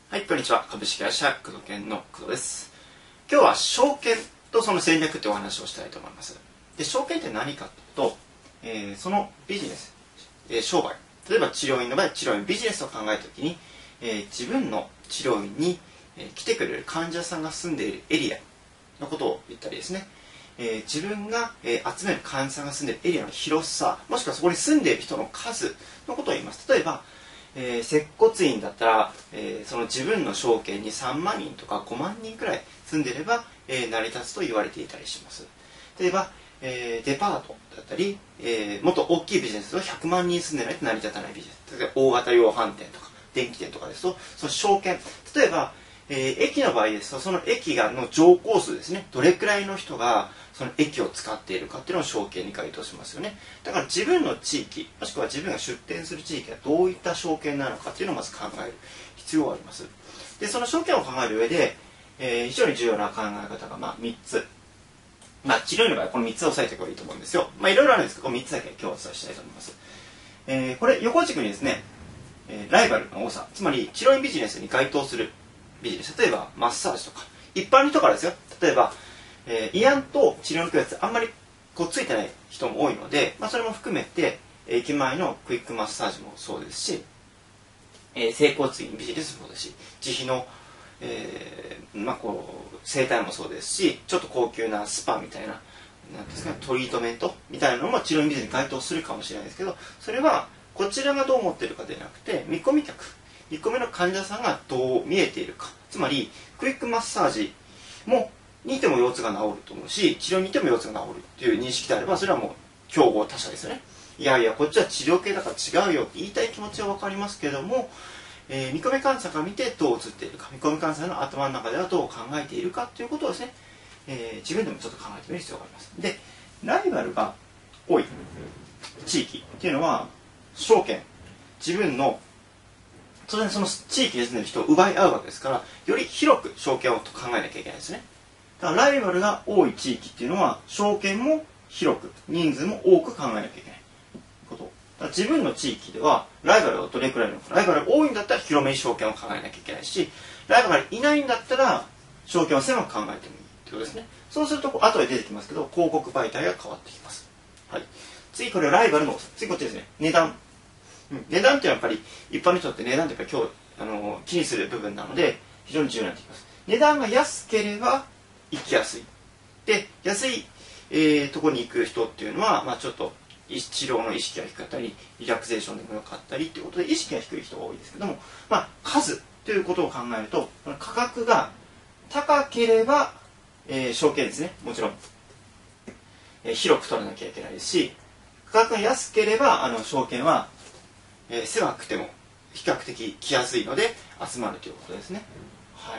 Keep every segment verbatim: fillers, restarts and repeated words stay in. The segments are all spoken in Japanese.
はい、こんにちは。株式会社工藤研の工藤です。今日は証券とその戦略というお話をしたいと思います。で、証券って何かというと、えー、そのビジネス、えー、商売、例えば治療院の場合、治療院ビジネスを考えたときに、えー、自分の治療院に、えー、来てくれる患者さんが住んでいるエリアのことを言ったりですね、えー、自分が、えー、集める患者さんが住んでいるエリアの広さ、もしくはそこに住んでいる人の数のことを言います。例えば、えー、接骨院だったら、えー、その自分の証券にさんまんにんとかごまんにんくらい住んでいれば、えー、成り立つと言われていたりします。例えば、えー、デパートだったり、えー、もっと大きいビジネスはひゃくまんにん住んでないと成り立たないビジネス。例えば大型量販店とか電気店とかですと、その証券、例えば、えー、駅の場合ですと、その駅がの乗降数ですね、どれくらいの人がその駅を使っているかっていうのを証券に該当しますよね。だから自分の地域、もしくは自分が出店する地域がどういった証券なのかっていうのをまず考える必要があります。で、その証券を考える上で、えー、非常に重要な考え方がまあみっつ。まあ治療院の場合はこのみっつを押さえておけばいいと思うんですよ。まあいろいろあるんですけど、このみっつだけ今日はお伝えしたいと思います。えー、これ横軸にですね、えー、ライバルの多さ、つまり治療院ビジネスに該当するビジネス、例えばマッサージとか、一般の人からですよ。例えば、えー、胃案と治療の区別あんまりこうついてない人も多いので、まあ、それも含めて駅前のクイックマッサージもそうですし、えー、整骨院ビジネスもそうですし、自費の、えーまあ、こう整体もそうですし、ちょっと高級なスパみたいな、なんですか、トリートメントみたいなのも治療院ビジネスに該当するかもしれないですけど、それはこちらがどう思っているかではなくて、見込み客、見込みの患者さんがどう見えているか、つまりクイックマッサージもにいても腰痛が治ると思うし、治療にいても腰痛が治るっていう認識であれば、それはもう競合他社ですよね。いやいやこっちは治療系だから違うよって言いたい気持ちは分かりますけども、えー、見込み患者さんから見てどう映っているか、見込み患者さんの頭の中ではどう考えているかということをですね、えー、自分でもちょっと考えてみる必要があります。で、ライバルが多い地域っていうのは証券、自分の当然その地域に住んでる人を奪い合うわけですから、より広く証券をと考えなきゃいけないですね。だからライバルが多い地域っていうのは証券も広く人数も多く考えなきゃいけないこと。だから自分の地域ではライバルがどれくらいいるのか、ライバルが多いんだったら広めに証券を考えなきゃいけないし、ライバルがいないんだったら証券を狭く考えてもいいってことですね。そうすると後で出てきますけど、広告媒体が変わってきます。はい。次これライバルの次こっちですね、値段。うん、値段ってやっぱり一般の人って値段ってやっぱり今日あの気にする部分なので非常に重要になってきます。値段が安ければ行きやすい。で、安い、えー、ところに行く人っていうのは、まあ、ちょっと治療の意識が低かったりリラクゼーションでもよかったりっていうことで意識が低い人が多いですけども、まあ、数ということを考えると価格が高ければ、えー、証券ですね、もちろん、えー、広く取らなきゃいけないですし、価格が安ければあの証券はえー、狭くても比較的来やすいので集まるということですね。はい。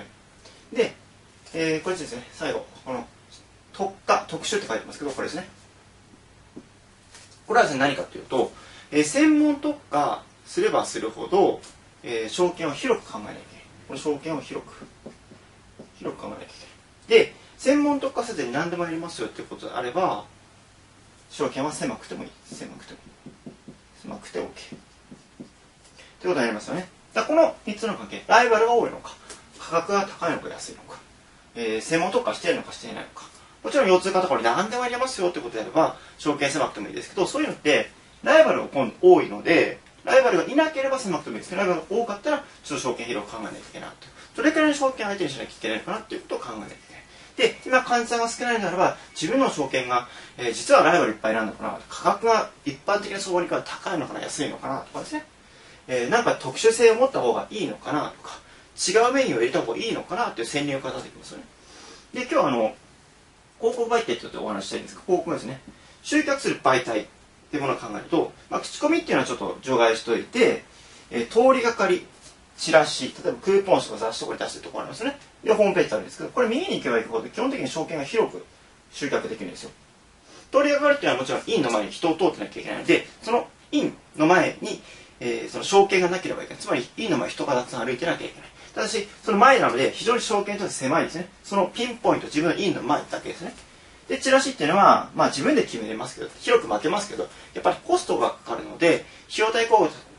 で、えー、これですね、最後、この特化、特殊って書いてますけど、これですね。これはですね、何かというと、えー、専門特化すればするほど、えー、証券を広く考えなきゃいけない。この証券を広く、広く考えなきゃいけない。で、専門特化せずに何でもやりますよっていうことであれば、証券は狭くてもいい。狭くてもいい。狭くて OK。ということになりますよね。だからこのみっつの関係、ライバルが多いのか、価格が高いのか安いのか、えー、専門特化しているのかしていないのか。もちろん腰痛型これ何でもやりますよということであれば、証券狭くてもいいですけど、そういうのってライバルが多いので、ライバルがいなければ狭くてもいいですけど、ライバルが多かったらちょっと証券広く考えなきゃいけないと。どれくらいの証券を相手にしなきゃいけないのかなということを考えなきゃいけない。で、今患者さんが少ないならば、自分の証券が、えー、実はライバルいっぱいなんのかな、価格が一般的な相場に比べて高いのかな、安いのかなとかですね。えー、なんか特殊性を持った方がいいのかなとか、違うメニューを入れた方がいいのかなという戦略が立ってきますよね。で、今日はあの広告媒体というお話したいんですが、広告ですね、集客する媒体というものを考えると、まあ、口コミっていうのはちょっと除外しておいて、えー、通りがかり、チラシ、例えばクーポン誌とか雑誌とかに出してるところありますよね。で、ホームページあるんですけど、これ右に行けば行くほど基本的に証券が広く集客できるんですよ。通りがかりっていうのはもちろん院の前に人を通ってなきゃいけないので、その院の前にえー、その証券がなければいけない。つまり院の前人がたくさん歩いてなきゃいけない。ただしその前なので非常に証券として狭いですね。そのピンポイント、自分の院の前だけですね。で、チラシっていうのは、まあ自分で決めれますけど、広く負けますけど、やっぱりコストがかかるので、費用対効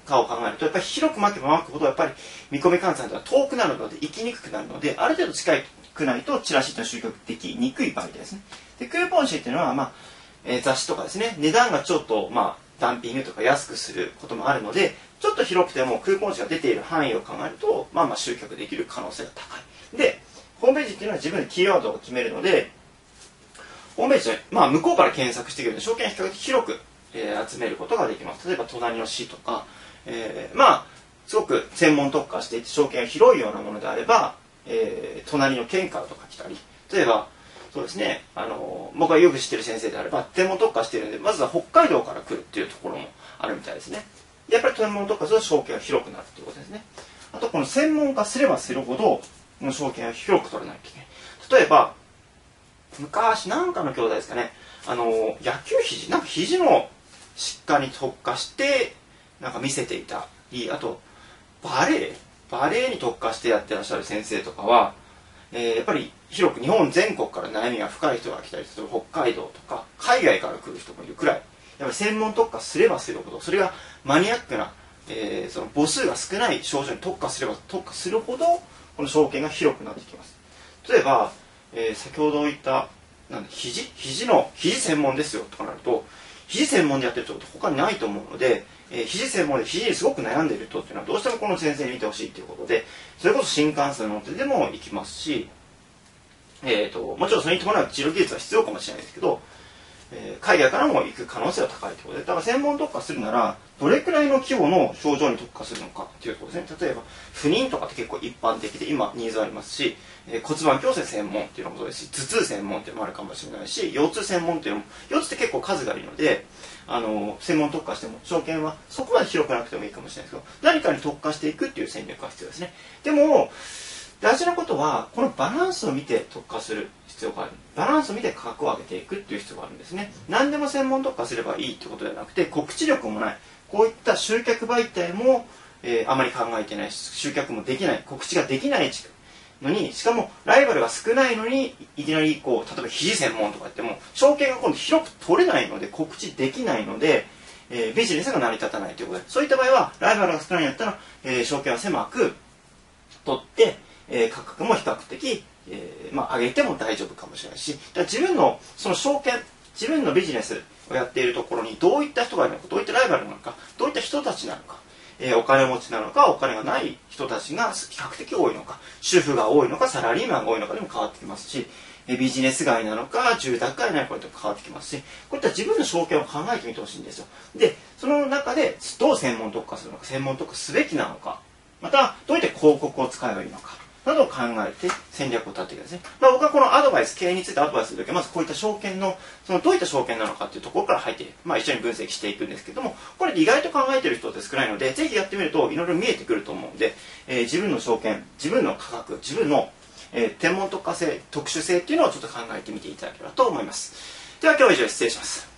かを考えると、やっぱり広く巻けば巻くほど、やっぱり見込み換算とは遠くなるので、行きにくくなるので、ある程度近くないとチラシというのは集客できにくい場合ですね。で、クーポン誌っていうのは、まあ、えー、雑誌とかですね、値段がちょっと、まあ、ダンピングとか安くすることもあるので、ちょっと広くてもクーポン誌が出ている範囲を考えると、まあまあ集客できる可能性が高い。で、ホームページっていうのは自分でキーワードを決めるので、ホームページで、まあ向こうから検索してくるので、証券は比較的広く、えー、集めることができます。例えば、隣の市とか、えー、まあ、すごく専門特化していて、証券が広いようなものであれば、えー、隣の県からとか来たり、例えば、そうですね、あの僕がよく知ってる先生であれば天文特化しているので、まずは北海道から来るっていうところもあるみたいですね。でやっぱり天文特化すると証券が広くなるということですね。あとこの専門化すればするほどこの証券が広く取れないといけない。例えば昔なんかの兄弟ですかね、あの野球肘なんか肘の疾患に特化してなんか見せていたり、あとバレエバレエに特化してやってらっしゃる先生とかは、えー、やっぱり広く日本全国から悩みが深い人が来たりする、北海道とか海外から来る人もいるくらい、やっぱり専門特化すればするほど、それがマニアックな、えー、その母数が少ない症状に特化すれば特化するほどこの証券が広くなってきます。例えば、えー、先ほど言ったなん肘肘の肘専門ですよとかなると、肘専門でやってるってこと他にないと思うので、えー、肘専門で肘にすごく悩んでいる人っていうのはどうしてもこの先生に見てほしいということで、それこそ新幹線乗ってでも行きますし、えーと、もちろんそれに伴う治療技術は必要かもしれないですけど、えー、海外からも行く可能性は高いということで、だから専門特化するならどれくらいの規模の症状に特化するのかということですね。例えば不妊とかって結構一般的で今ニーズありますし、えー、骨盤矯正専門っていうのもそうですし、頭痛専門っていうのもあるかもしれないし、腰痛専門っていうのも、腰痛って結構数がいるので、あの専門特化しても証券はそこまで広くなくてもいいかもしれないですけど、何かに特化していくっていう戦略が必要ですね。でも大事なことはこのバランスを見て特化する必要がある。バランスを見て価格を上げていくっていう必要があるんですね。何でも専門特化すればいいってことではなくて、告知力もない、こういった集客媒体も、えー、あまり考えてないし、集客もできない、告知ができないのに、しかもライバルが少ないのにいきなりこう例えば肘専門とか言っても証券が今度広く取れないので告知できないので、えー、ビジネスが成り立たないということで、そういった場合はライバルが少ないんだったら、えー、証券は狭く取ってえー、価格も比較的、えーまあ、上げても大丈夫かもしれないし、だから自分のその証券、自分のビジネスをやっているところにどういった人がいるのか、どういったライバルなのか、どういった人たちなのか、えー、お金持ちなのかお金がない人たちが比較的多いのか、主婦が多いのかサラリーマンが多いのかでも変わってきますし、えー、ビジネス街なのか住宅街なのかでも変わってきますし、こういった自分の証券を考えてみてほしいんですよ。でその中でどう専門特化するのか、専門特化すべきなのか、またどういった広告を使えばいいのかなどを考えて戦略を立てていくんですね。まあ、僕はこのアドバイス、経営についてアドバイスするときは、まずこういった証券の、そのどういった証券なのかっていうところから入って、まあ、一緒に分析していくんですけども、これ意外と考えている人って少ないので、ぜひやってみるといろいろ見えてくると思うので、えー、自分の証券、自分の価格、自分の、えー、天文特化性、特殊性っていうのをちょっと考えてみていただければと思います。では今日は以上で失礼します。